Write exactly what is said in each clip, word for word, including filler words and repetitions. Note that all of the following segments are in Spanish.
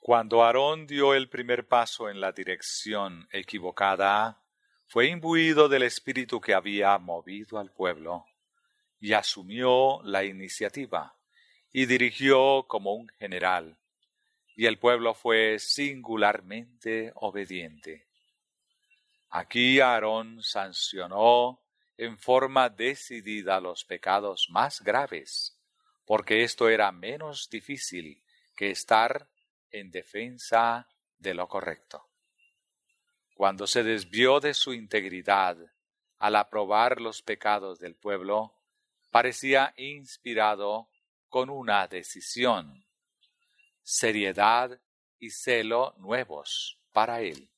Cuando Aarón dio el primer paso en la dirección equivocada, fue imbuido del espíritu que había movido al pueblo, y asumió la iniciativa, y dirigió como un general, y el pueblo fue singularmente obediente. Aquí Aarón sancionó en forma decidida los pecados más graves, porque esto era menos difícil que estar en defensa de lo correcto. Cuando se desvió de su integridad al aprobar los pecados del pueblo, parecía inspirado con una decisión, seriedad y celo nuevos para él.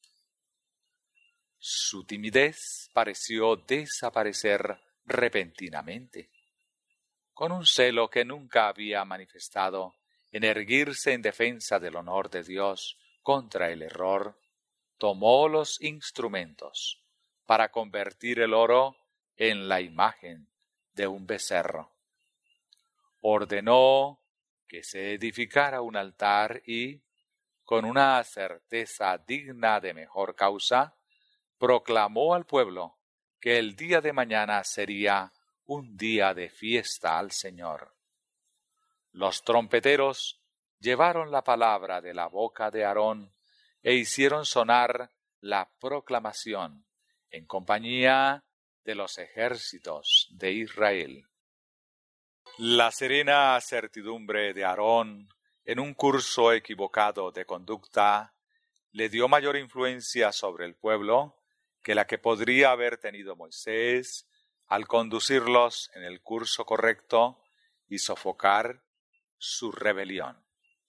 Su timidez pareció desaparecer repentinamente. Con un celo que nunca había manifestado en erguirse en defensa del honor de Dios contra el error, tomó los instrumentos para convertir el oro en la imagen de un becerro. Ordenó que se edificara un altar y, con una certeza digna de mejor causa, proclamó al pueblo que el día de mañana sería un día de fiesta al Señor. Los trompeteros llevaron la palabra de la boca de Aarón e hicieron sonar la proclamación en compañía de los ejércitos de Israel. La serena certidumbre de Aarón en un curso equivocado de conducta le dio mayor influencia sobre el pueblo que la que podría haber tenido Moisés al conducirlos en el curso correcto y sofocar su rebelión.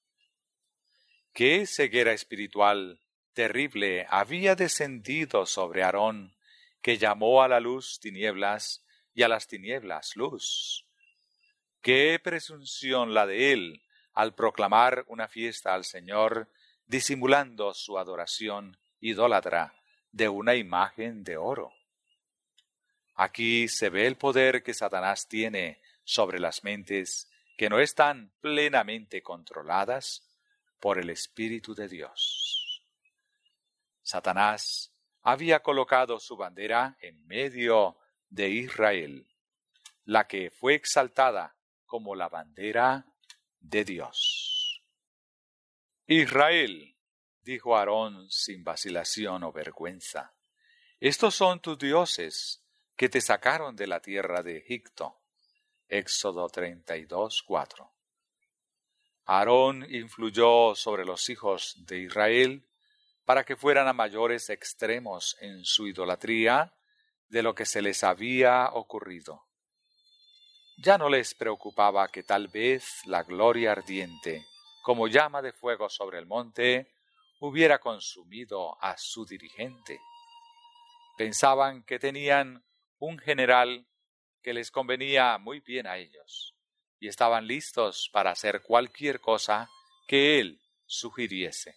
¿Qué ceguera espiritual terrible había descendido sobre Aarón, que llamó a la luz tinieblas y a las tinieblas luz? ¿Qué presunción la de él al proclamar una fiesta al Señor, disimulando su adoración idólatra de una imagen de oro? Aquí se ve el poder que Satanás tiene sobre las mentes que no están plenamente controladas por el Espíritu de Dios. Satanás había colocado su bandera en medio de Israel, la que fue exaltada como la bandera de Dios. Israel, dijo Aarón sin vacilación o vergüenza, estos son tus dioses que te sacaron de la tierra de Egipto. Éxodo treinta y dos, cuatro. Aarón influyó sobre los hijos de Israel para que fueran a mayores extremos en su idolatría de lo que se les había ocurrido. Ya no les preocupaba que tal vez la gloria ardiente, como llama de fuego sobre el monte, hubiera consumido a su dirigente. Pensaban que tenían un general que les convenía muy bien a ellos, y estaban listos para hacer cualquier cosa que él sugiriese.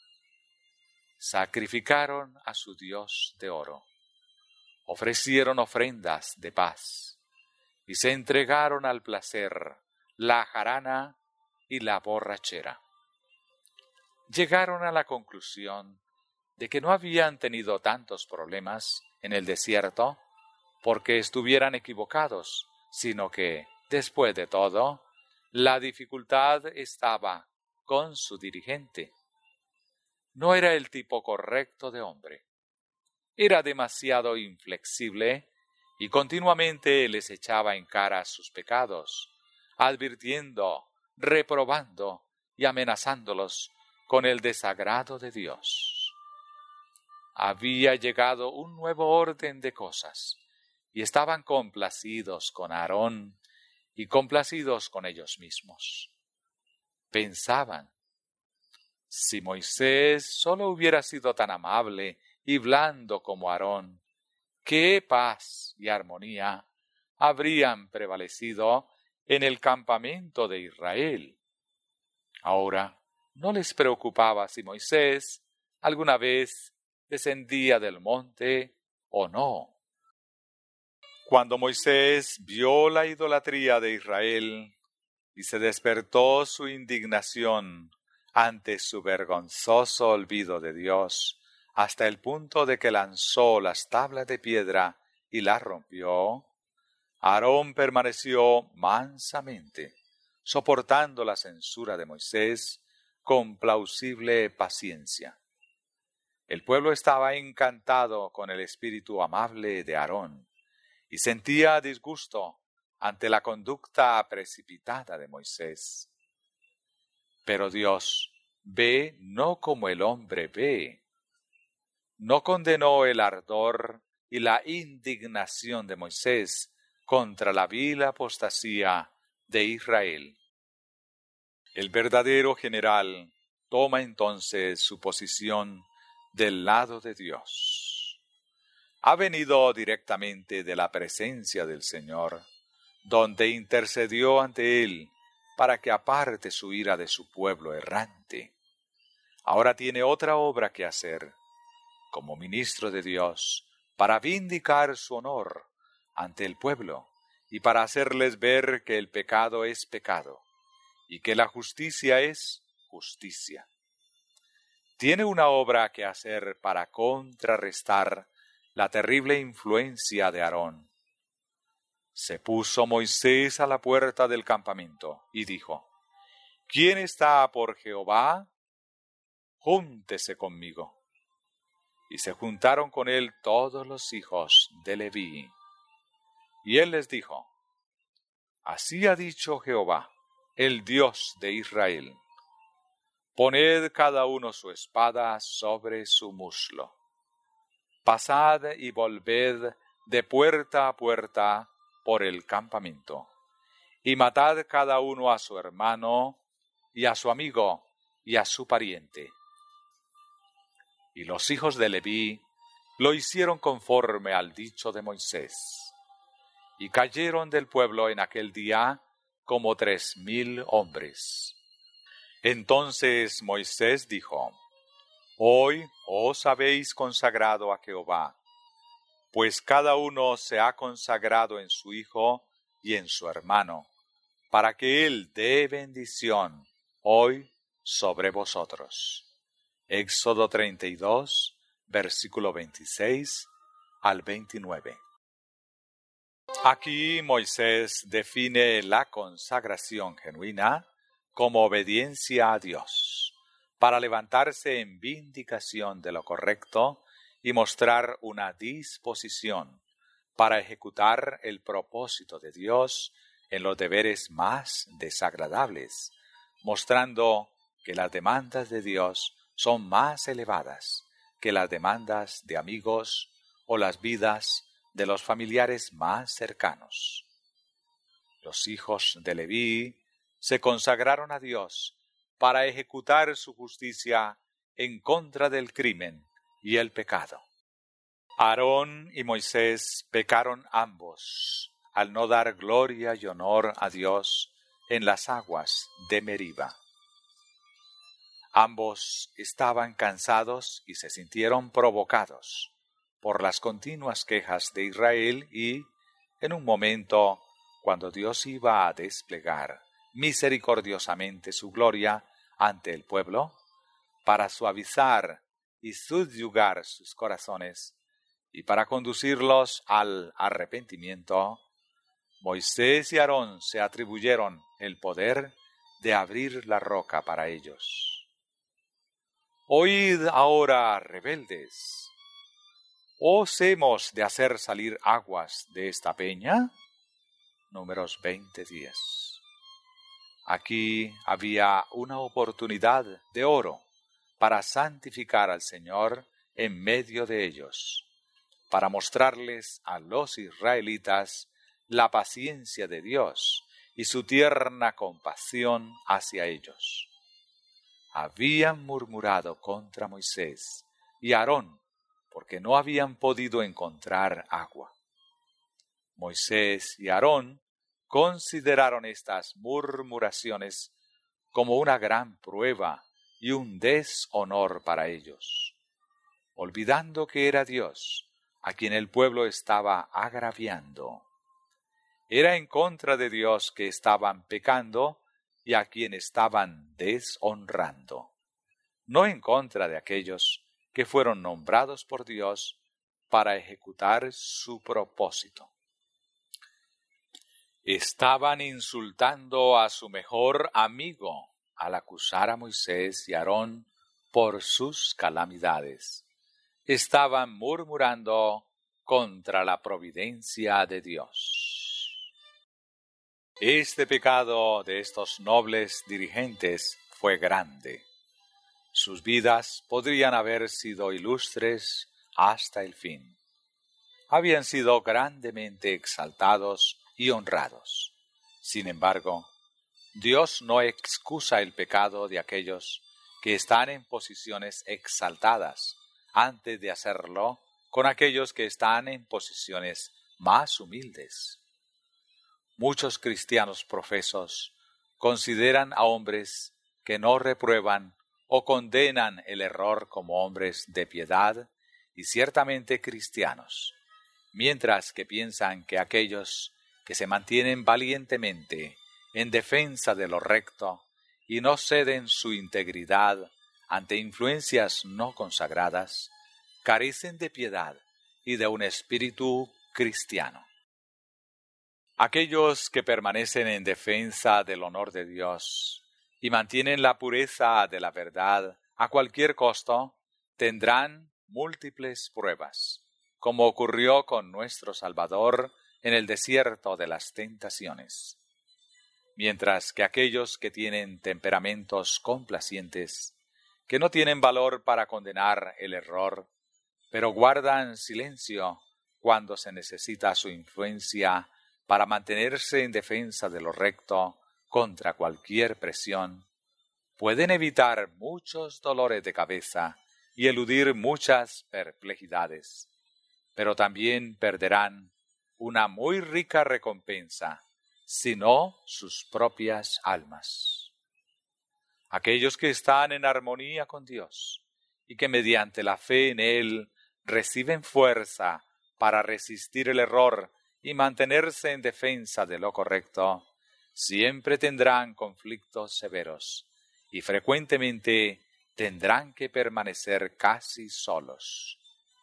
Sacrificaron a su Dios de oro, ofrecieron ofrendas de paz, y se entregaron al placer, la jarana y la borrachera. Llegaron a la conclusión de que no habían tenido tantos problemas en el desierto porque estuvieran equivocados, sino que, después de todo, la dificultad estaba con su dirigente. No era el tipo correcto de hombre. Era demasiado inflexible y continuamente les echaba en cara sus pecados, advirtiendo, reprobando y amenazándolos con el desagrado de Dios. Había llegado un nuevo orden de cosas y estaban complacidos con Aarón y complacidos con ellos mismos. Pensaban, si Moisés solo hubiera sido tan amable y blando como Aarón, qué paz y armonía habrían prevalecido en el campamento de Israel. Ahora no les preocupaba si Moisés alguna vez descendía del monte o no. Cuando Moisés vio la idolatría de Israel y se despertó su indignación ante su vergonzoso olvido de Dios, hasta el punto de que lanzó las tablas de piedra y las rompió, Aarón permaneció mansamente, soportando la censura de Moisés con plausible paciencia. El pueblo estaba encantado con el espíritu amable de Aarón y sentía disgusto ante la conducta precipitada de Moisés. Pero Dios ve no como el hombre ve. No condenó el ardor y la indignación de Moisés contra la vil apostasía de Israel. El verdadero general toma entonces su posición del lado de Dios. Ha venido directamente de la presencia del Señor, donde intercedió ante él para que aparte su ira de su pueblo errante. Ahora tiene otra obra que hacer, como ministro de Dios, para vindicar su honor ante el pueblo y para hacerles ver que el pecado es pecado y que la justicia es justicia. Tiene una obra que hacer para contrarrestar la terrible influencia de Aarón. Se puso Moisés a la puerta del campamento y dijo: ¿Quién está por Jehová? Júntese conmigo. Y se juntaron con él todos los hijos de Leví. Y él les dijo: Así ha dicho Jehová, el Dios de Israel: Poned cada uno su espada sobre su muslo. Pasad y volved de puerta a puerta por el campamento, y matad cada uno a su hermano, y a su amigo, y a su pariente. Y los hijos de Leví lo hicieron conforme al dicho de Moisés. Y cayeron del pueblo en aquel día como tres mil hombres. Entonces Moisés dijo: Hoy os habéis consagrado a Jehová, pues cada uno se ha consagrado en su hijo y en su hermano, para que él dé bendición hoy sobre vosotros. Éxodo treinta y dos, versículo veintiséis al veintinueve. Aquí Moisés define la consagración genuina como obediencia a Dios, para levantarse en vindicación de lo correcto y mostrar una disposición para ejecutar el propósito de Dios en los deberes más desagradables, mostrando que las demandas de Dios son más elevadas que las demandas de amigos o las vidas de los familiares más cercanos. Los hijos de Leví se consagraron a Dios para ejecutar su justicia en contra del crimen y el pecado. Aarón y Moisés pecaron ambos al no dar gloria y honor a Dios en las aguas de Meriba. Ambos estaban cansados y se sintieron provocados por las continuas quejas de Israel y, en un momento, cuando Dios iba a desplegar misericordiosamente su gloria ante el pueblo, para suavizar y subyugar sus corazones y para conducirlos al arrepentimiento, Moisés y Aarón se atribuyeron el poder de abrir la roca para ellos. Oíd ahora, rebeldes, ¿os hemos de hacer salir aguas de esta peña? Números veinte diez. Aquí había una oportunidad de oro para santificar al Señor en medio de ellos, para mostrarles a los israelitas la paciencia de Dios y su tierna compasión hacia ellos. Habían murmurado contra Moisés y Aarón porque no habían podido encontrar agua. Moisés y Aarón consideraron estas murmuraciones como una gran prueba y un deshonor para ellos, olvidando que era Dios a quien el pueblo estaba agraviando. Era en contra de Dios que estaban pecando y a quien estaban deshonrando, no en contra de aquellos que fueron nombrados por Dios para ejecutar su propósito. Estaban insultando a su mejor amigo al acusar a Moisés y Aarón por sus calamidades. Estaban murmurando contra la providencia de Dios. Este pecado de estos nobles dirigentes fue grande. Sus vidas podrían haber sido ilustres hasta el fin. Habían sido grandemente exaltados y honrados. Sin embargo, Dios no excusa el pecado de aquellos que están en posiciones exaltadas antes de hacerlo con aquellos que están en posiciones más humildes. Muchos cristianos profesos consideran a hombres que no reprueban o condenan el error como hombres de piedad y ciertamente cristianos, mientras que piensan que aquellos que se mantienen valientemente en defensa de lo recto y no ceden su integridad ante influencias no consagradas, carecen de piedad y de un espíritu cristiano. Aquellos que permanecen en defensa del honor de Dios y mantienen la pureza de la verdad a cualquier costo, tendrán múltiples pruebas, como ocurrió con nuestro Salvador en el desierto de las tentaciones. Mientras que aquellos que tienen temperamentos complacientes, que no tienen valor para condenar el error, pero guardan silencio cuando se necesita su influencia para mantenerse en defensa de lo recto contra cualquier presión, pueden evitar muchos dolores de cabeza y eludir muchas perplejidades, pero también perderán una muy rica recompensa, si no sus propias almas. Aquellos que están en armonía con Dios y que mediante la fe en Él reciben fuerza para resistir el error y mantenerse en defensa de lo correcto, siempre tendrán conflictos severos y frecuentemente tendrán que permanecer casi solos.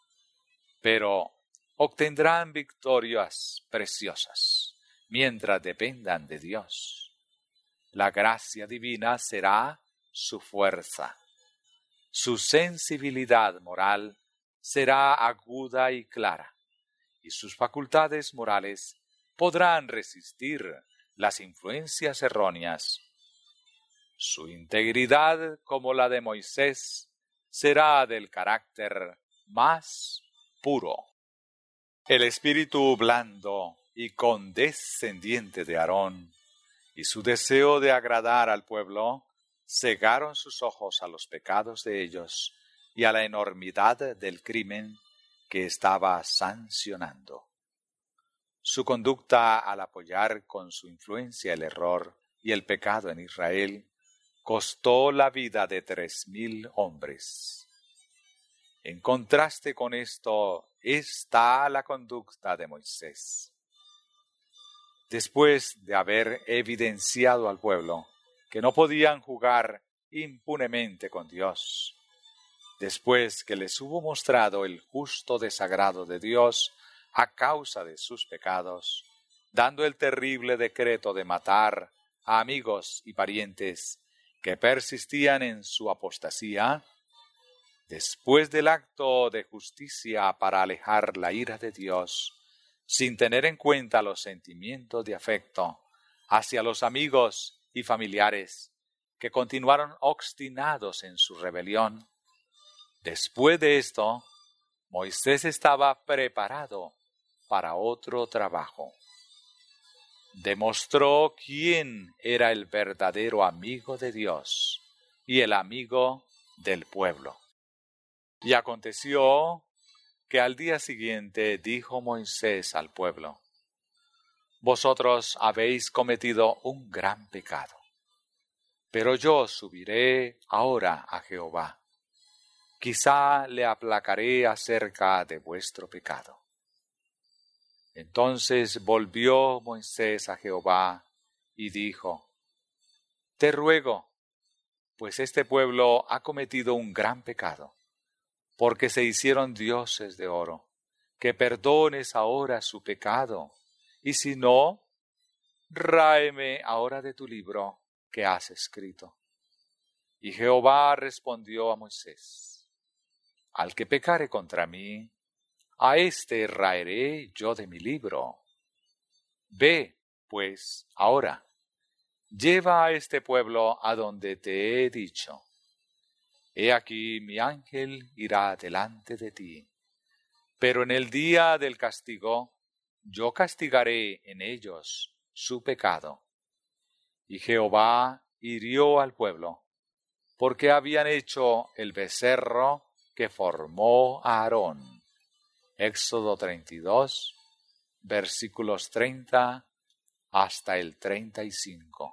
Pero obtendrán victorias preciosas mientras dependan de Dios. La gracia divina será su fuerza. Su sensibilidad moral será aguda y clara, y sus facultades morales podrán resistir las influencias erróneas. Su integridad, como la de Moisés, será del carácter más puro. El espíritu blando y condescendiente de Aarón y su deseo de agradar al pueblo cegaron sus ojos a los pecados de ellos y a la enormidad del crimen que estaba sancionando. Su conducta al apoyar con su influencia el error y el pecado en Israel costó la vida de tres mil hombres. En contraste con esto está la conducta de Moisés. Después de haber evidenciado al pueblo que no podían jugar impunemente con Dios, después que les hubo mostrado el justo desagrado de Dios a causa de sus pecados, dando el terrible decreto de matar a amigos y parientes que persistían en su apostasía, después del acto de justicia para alejar la ira de Dios, sin tener en cuenta los sentimientos de afecto hacia los amigos y familiares que continuaron obstinados en su rebelión, después de esto, Moisés estaba preparado para otro trabajo. Demostró quién era el verdadero amigo de Dios y el amigo del pueblo. Y aconteció que al día siguiente dijo Moisés al pueblo: vosotros habéis cometido un gran pecado, pero yo subiré ahora a Jehová. Quizá le aplacaré acerca de vuestro pecado. Entonces volvió Moisés a Jehová y dijo: te ruego, pues este pueblo ha cometido un gran pecado, porque se hicieron dioses de oro, que perdones ahora su pecado, y si no, ráeme ahora de tu libro que has escrito. Y Jehová respondió a Moisés, al que pecare contra mí, a éste raeré yo de mi libro. Ve, pues, ahora, lleva a este pueblo a donde te he dicho. He aquí mi ángel irá delante de ti, pero en el día del castigo yo castigaré en ellos su pecado. Y Jehová hirió al pueblo, porque habían hecho el becerro que formó a Aarón. Éxodo treinta y dos, versículos treinta hasta el treinta y cinco.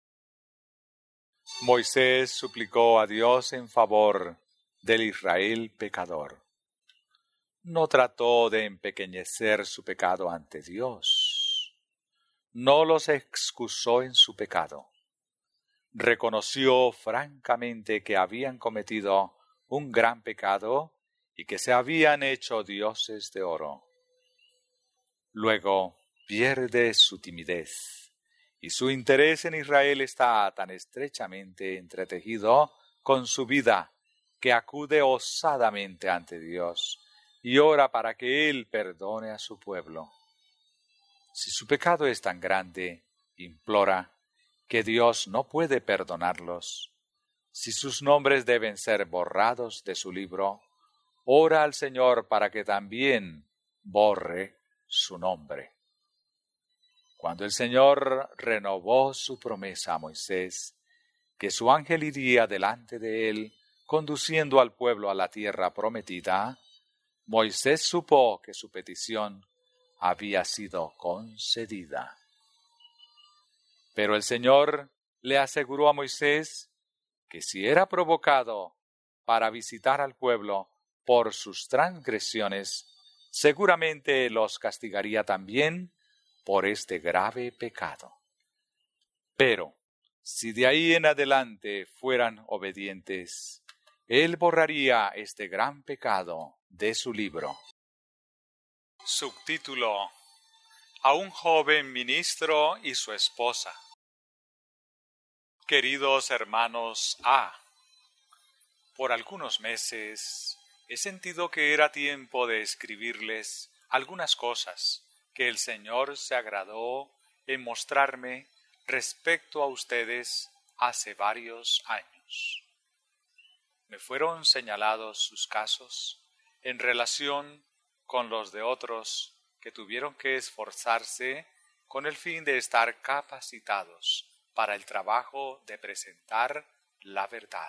Moisés suplicó a Dios en favor del Israel pecador. No trató de empequeñecer su pecado ante Dios. No los excusó en su pecado. Reconoció francamente que habían cometido un gran pecado y que se habían hecho dioses de oro. Luego pierde su timidez, y su interés en Israel está tan estrechamente entretejido con su vida que acude osadamente ante Dios y ora para que Él perdone a su pueblo. Si su pecado es tan grande, implora que Dios no puede perdonarlos. Si sus nombres deben ser borrados de su libro, ora al Señor para que también borre su nombre. Cuando el Señor renovó su promesa a Moisés, que su ángel iría delante de él, conduciendo al pueblo a la tierra prometida, Moisés supo que su petición había sido concedida. Pero el Señor le aseguró a Moisés que si era provocado para visitar al pueblo por sus transgresiones, seguramente los castigaría también por este grave pecado. Pero si de ahí en adelante fueran obedientes, Él borraría este gran pecado de su libro. Subtítulo: A un joven ministro y su esposa. Queridos hermanos A, por algunos meses he sentido que era tiempo de escribirles algunas cosas que el Señor se agradó en mostrarme respecto a ustedes hace varios años. Me fueron señalados sus casos en relación con los de otros que tuvieron que esforzarse con el fin de estar capacitados para el trabajo de presentar la verdad.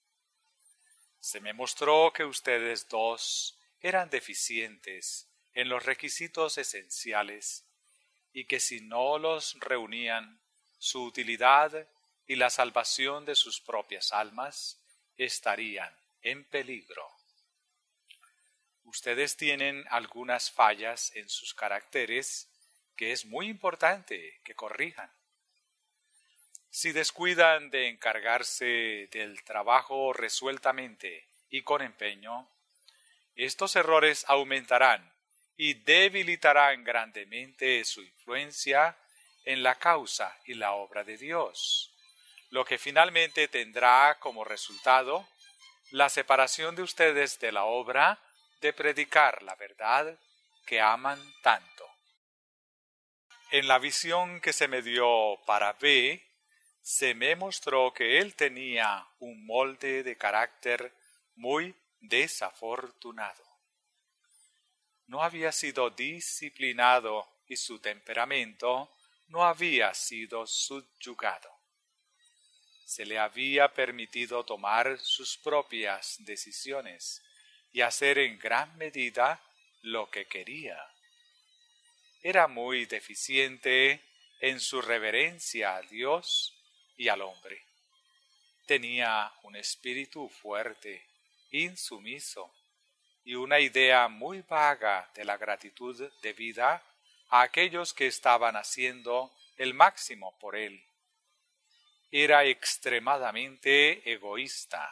Se me mostró que ustedes dos eran deficientes en los requisitos esenciales y que si no los reunían, su utilidad y la salvación de sus propias almas estarían en peligro. Ustedes tienen algunas fallas en sus caracteres que es muy importante que corrijan. Si descuidan de encargarse del trabajo resueltamente y con empeño, estos errores aumentarán y debilitarán grandemente su influencia en la causa y la obra de Dios, lo que finalmente tendrá como resultado la separación de ustedes de la obra de predicar la verdad que aman tanto. En la visión que se me dio para B, se me mostró que él tenía un molde de carácter muy desafortunado. No había sido disciplinado y su temperamento no había sido subyugado. Se le había permitido tomar sus propias decisiones y hacer en gran medida lo que quería. Era muy deficiente en su reverencia a Dios y al hombre. Tenía un espíritu fuerte, insumiso, y una idea muy vaga de la gratitud debida a aquellos que estaban haciendo el máximo por él. era extremadamente egoísta.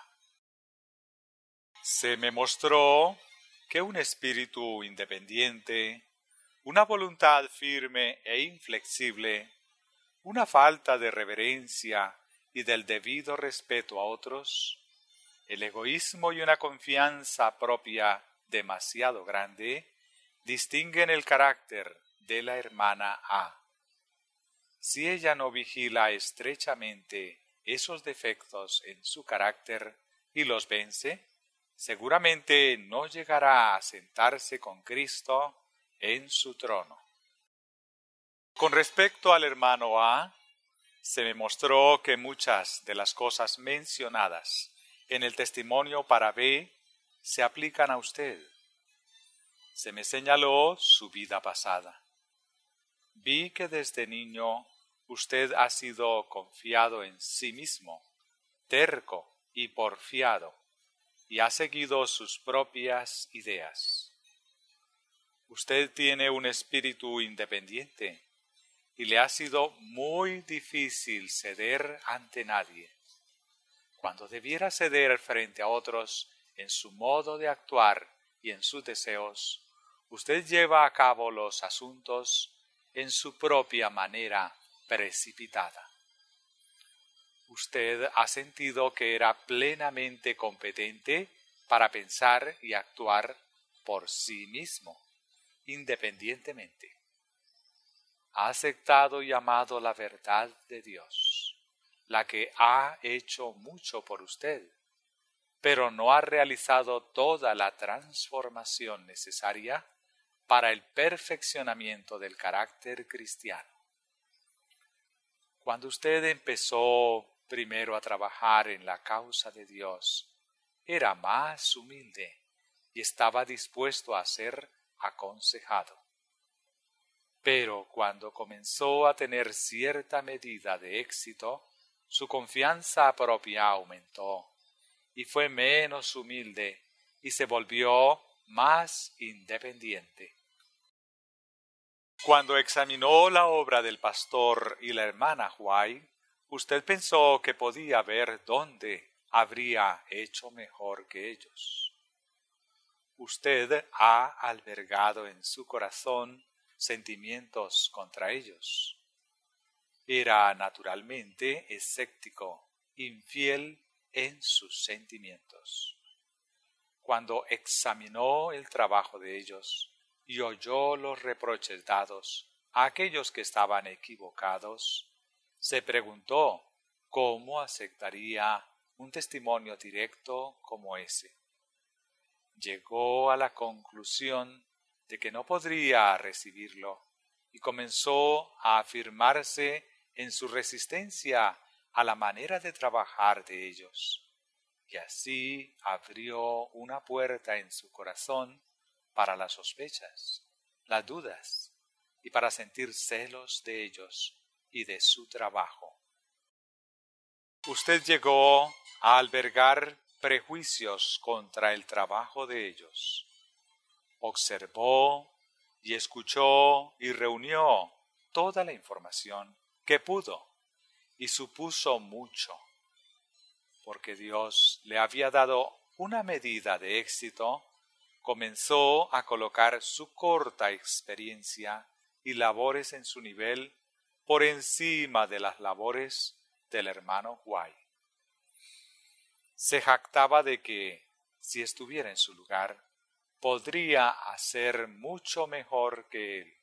Se me mostró que un espíritu independiente, una voluntad firme e inflexible, una falta de reverencia y del debido respeto a otros, el egoísmo y una confianza propia demasiado grande distinguen el carácter de la hermana A. Si ella no vigila estrechamente esos defectos en su carácter y los vence, seguramente no llegará a sentarse con Cristo en su trono. Con respecto al hermano A, se me mostró que muchas de las cosas mencionadas en el testimonio para B se aplican a usted. Se me señaló su vida pasada. Vi que desde niño usted ha sido confiado en sí mismo, terco y porfiado, y ha seguido sus propias ideas. Usted tiene un espíritu independiente y le ha sido muy difícil ceder ante nadie. Cuando debiera ceder frente a otros en su modo de actuar y en sus deseos, usted lleva a cabo los asuntos en su propia manera precipitada. Usted ha sentido que era plenamente competente para pensar y actuar por sí mismo, independientemente. Ha aceptado y amado la verdad de Dios, la que ha hecho mucho por usted, pero no ha realizado toda la transformación necesaria para el perfeccionamiento del carácter cristiano. Cuando usted empezó primero a trabajar en la causa de Dios, era más humilde y estaba dispuesto a ser aconsejado. Pero cuando comenzó a tener cierta medida de éxito, su confianza propia aumentó y fue menos humilde y se volvió más independiente. Cuando examinó la obra del pastor y la hermana White, usted pensó que podía ver dónde habría hecho mejor que ellos. Usted ha albergado en su corazón sentimientos contra ellos. Era naturalmente escéptico, infiel en sus sentimientos. Cuando examinó el trabajo de ellos y oyó los reproches dados a aquellos que estaban equivocados, se preguntó cómo aceptaría un testimonio directo como ese. Llegó a la conclusión de que no podría recibirlo y comenzó a afirmarse en su resistencia a la manera de trabajar de ellos, y así abrió una puerta en su corazón para las sospechas, las dudas y para sentir celos de ellos y de su trabajo. Usted llegó a albergar prejuicios contra el trabajo de ellos. Observó y escuchó y reunió toda la información que pudo y supuso mucho, porque Dios le había dado una medida de éxito. Comenzó a colocar su corta experiencia y labores en su nivel por encima de las labores del hermano White. Se jactaba de que, si estuviera en su lugar, podría hacer mucho mejor que él.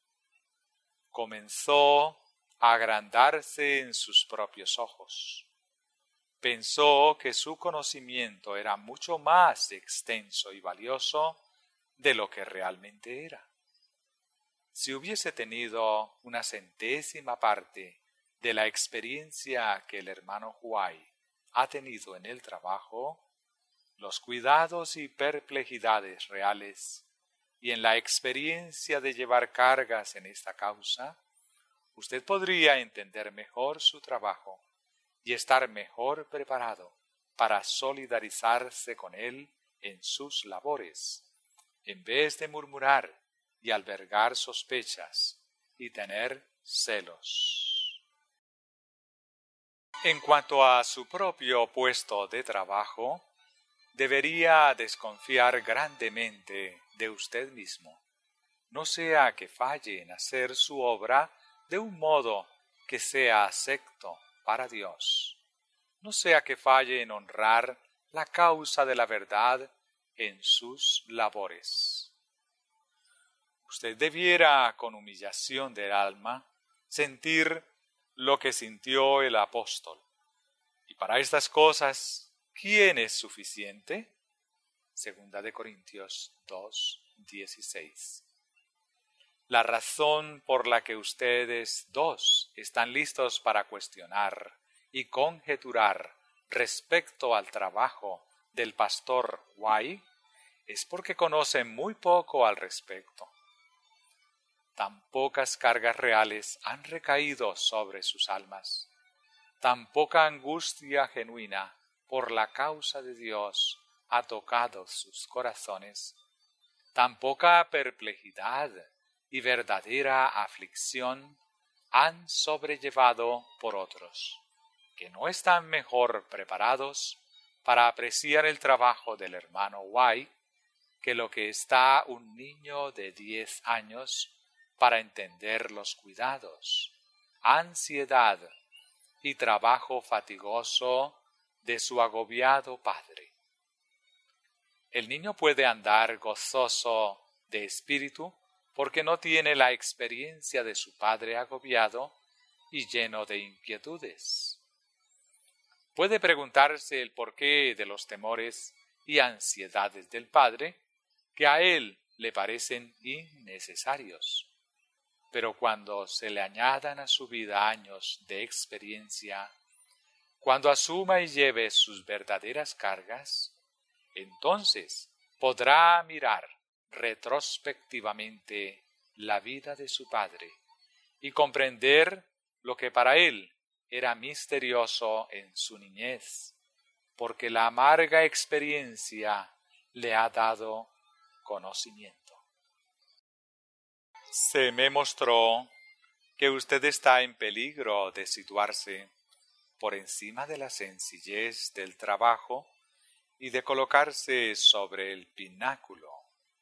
Comenzó a agrandarse en sus propios ojos. Pensó que su conocimiento era mucho más extenso y valioso de lo que realmente era. Si hubiese tenido una centésima parte de la experiencia que el hermano White ha tenido en el trabajo, los cuidados y perplejidades reales, y en la experiencia de llevar cargas en esta causa, usted podría entender mejor su trabajo y estar mejor preparado para solidarizarse con él en sus labores, en vez de murmurar y albergar sospechas y tener celos. En cuanto a su propio puesto de trabajo, debería desconfiar grandemente de usted mismo. No sea que falle en hacer su obra de un modo que sea acepto para Dios. No sea que falle en honrar la causa de la verdad en sus labores. Usted debiera, con humillación del alma, sentir lo que sintió el apóstol. Y para estas cosas, ¿quién es suficiente? Segunda de Corintios dos, dieciséis. La razón por la que ustedes dos están listos para cuestionar y conjeturar respecto al trabajo del pastor White es porque conocen muy poco al respecto. Tan pocas cargas reales han recaído sobre sus almas, tan poca angustia genuina por la causa de Dios ha tocado sus corazones, tan poca perplejidad y verdadera aflicción han sobrellevado por otros, que no están mejor preparados para apreciar el trabajo del hermano White que lo que está un niño de diez años para entender los cuidados, ansiedad y trabajo fatigoso de su agobiado padre. El niño puede andar gozoso de espíritu porque no tiene la experiencia de su padre agobiado y lleno de inquietudes. Puede preguntarse el porqué de los temores y ansiedades del padre, que a él le parecen innecesarios. Pero cuando se le añadan a su vida años de experiencia, cuando asuma y lleve sus verdaderas cargas, entonces podrá mirar retrospectivamente la vida de su padre y comprender lo que para él era misterioso en su niñez, porque la amarga experiencia le ha dado conocimiento. Se me mostró que usted está en peligro de situarse por encima de la sencillez del trabajo y de colocarse sobre el pináculo.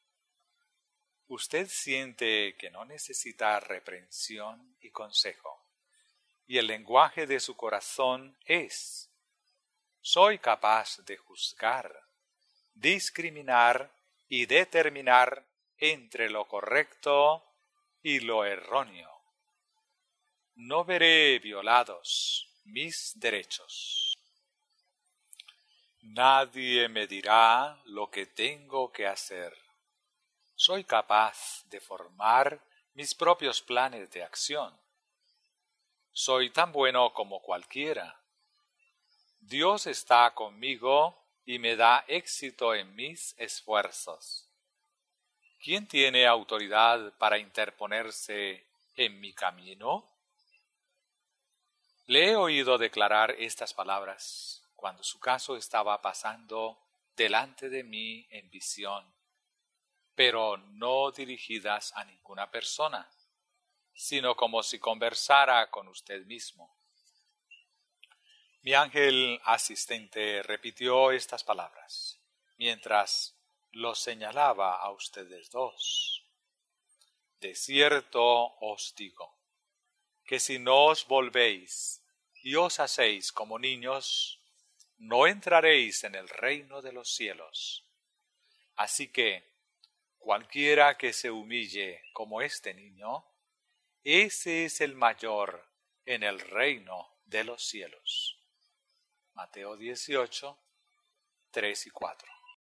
Usted siente que no necesita reprensión y consejo, y el lenguaje de su corazón es: soy capaz de juzgar, discriminar y determinar entre lo correcto y lo erróneo. No veré violados mis derechos. Nadie me dirá lo que tengo que hacer. Soy capaz de formar mis propios planes de acción. Soy tan bueno como cualquiera. Dios está conmigo y me da éxito en mis esfuerzos. ¿Quién tiene autoridad para interponerse en mi camino? Le he oído declarar estas palabras cuando su caso estaba pasando delante de mí en visión, pero no dirigidas a ninguna persona, sino como si conversara con usted mismo. Mi ángel asistente repitió estas palabras, mientras los señalaba a ustedes dos. De cierto os digo, que si no os volvéis y os hacéis como niños, no entraréis en el reino de los cielos. Así que, cualquiera que se humille como este niño, ese es el mayor en el reino de los cielos. Mateo dieciocho, tres y cuatro.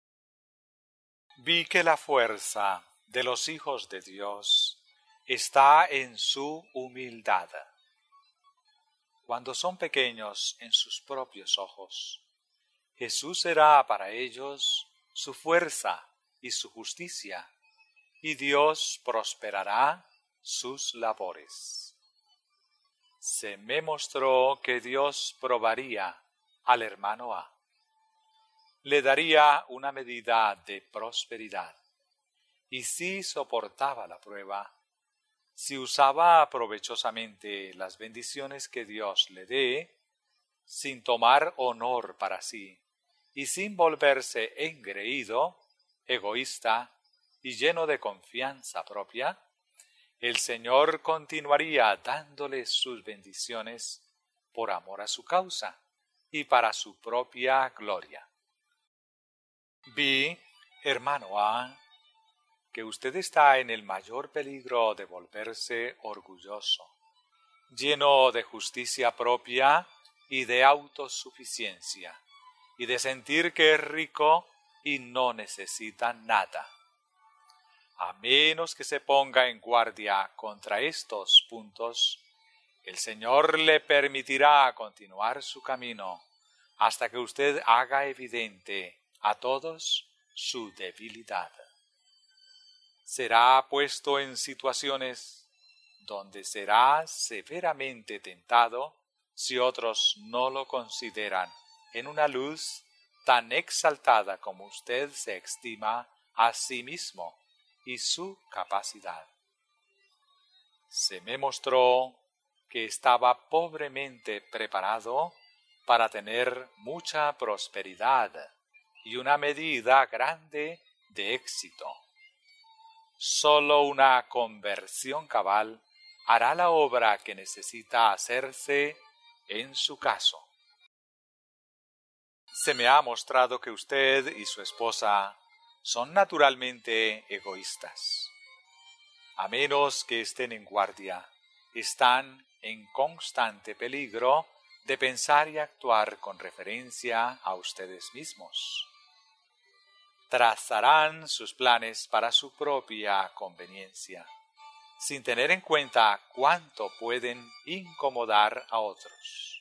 Vi que la fuerza de los hijos de Dios está en su humildad. Cuando son pequeños en sus propios ojos, Jesús será para ellos su fuerza y su justicia, y Dios prosperará sus labores. Se me mostró que Dios probaría al hermano A. Le daría una medida de prosperidad, y si soportaba la prueba, si usaba provechosamente las bendiciones que Dios le dé, sin tomar honor para sí y sin volverse engreído, egoísta y lleno de confianza propia, el Señor continuaría dándole sus bendiciones por amor a su causa y para su propia gloria. Vi, hermano A, que usted está en el mayor peligro de volverse orgulloso, lleno de justicia propia y de autosuficiencia, y de sentir que es rico y no necesita nada. A menos que se ponga en guardia contra estos puntos, el Señor le permitirá continuar su camino hasta que usted haga evidente a todos su debilidad. Será puesto en situaciones donde será severamente tentado si otros no lo consideran en una luz tan exaltada como usted se estima a sí mismo y su capacidad. Se me mostró que estaba pobremente preparado para tener mucha prosperidad y una medida grande de éxito. Solo una conversión cabal hará la obra que necesita hacerse en su caso. Se me ha mostrado que usted y su esposa son naturalmente egoístas. A menos que estén en guardia, están en constante peligro de pensar y actuar con referencia a ustedes mismos. Trazarán sus planes para su propia conveniencia, sin tener en cuenta cuánto pueden incomodar a otros.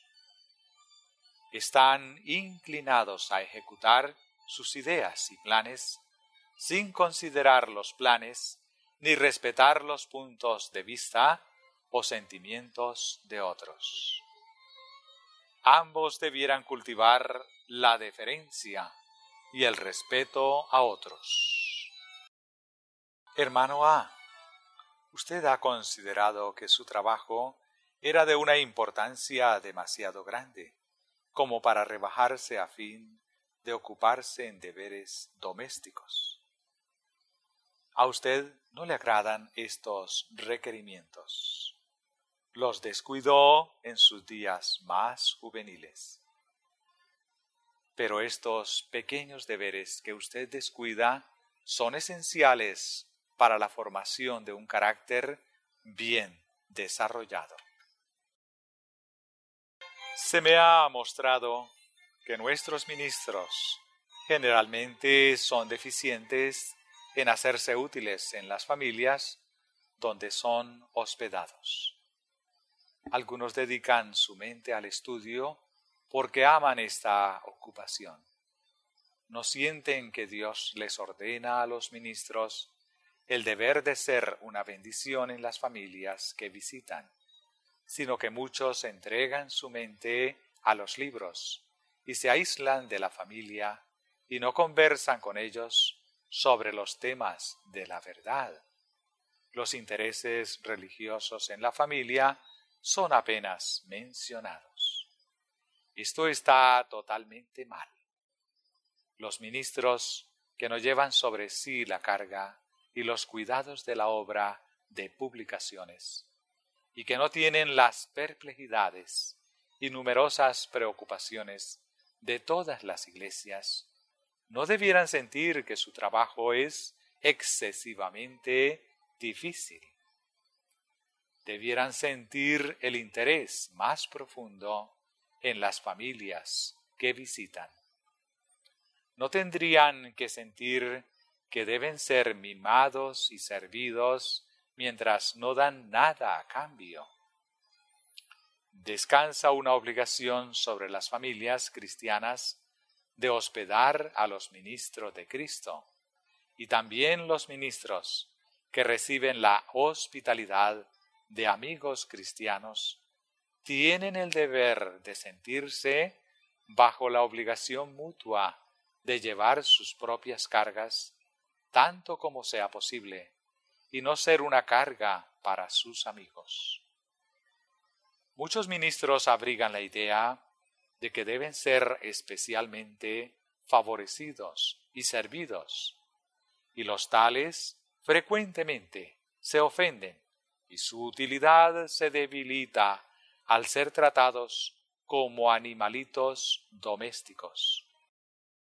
Están inclinados a ejecutar sus ideas y planes sin considerar los planes ni respetar los puntos de vista o sentimientos de otros. Ambos debieran cultivar la deferencia y el respeto a otros. Hermano A, usted ha considerado que su trabajo era de una importancia demasiado grande como para rebajarse a fin de ocuparse en deberes domésticos. A usted no le agradan estos requerimientos. Los descuidó en sus días más juveniles. Pero estos pequeños deberes que usted descuida son esenciales para la formación de un carácter bien desarrollado. Se me ha mostrado que nuestros ministros generalmente son deficientes en hacerse útiles en las familias donde son hospedados. Algunos dedican su mente al estudio porque aman esta ocupación. No sienten que Dios les ordena a los ministros el deber de ser una bendición en las familias que visitan, sino que muchos entregan su mente a los libros y se aíslan de la familia y no conversan con ellos sobre los temas de la verdad. Los intereses religiosos en la familia son apenas mencionados. Esto está totalmente mal. Los ministros que no llevan sobre sí la carga y los cuidados de la obra de publicaciones y que no tienen las perplejidades y numerosas preocupaciones de todas las iglesias, no debieran sentir que su trabajo es excesivamente difícil. Debieran sentir el interés más profundo en las familias que visitan. No tendrían que sentir que deben ser mimados y servidos mientras no dan nada a cambio. Descansa una obligación sobre las familias cristianas de hospedar a los ministros de Cristo, y también los ministros que reciben la hospitalidad de amigos cristianos tienen el deber de sentirse bajo la obligación mutua de llevar sus propias cargas, tanto como sea posible, y no ser una carga para sus amigos. Muchos ministros abrigan la idea de que deben ser especialmente favorecidos y servidos, y los tales frecuentemente se ofenden y su utilidad se debilita al ser tratados como animalitos domésticos.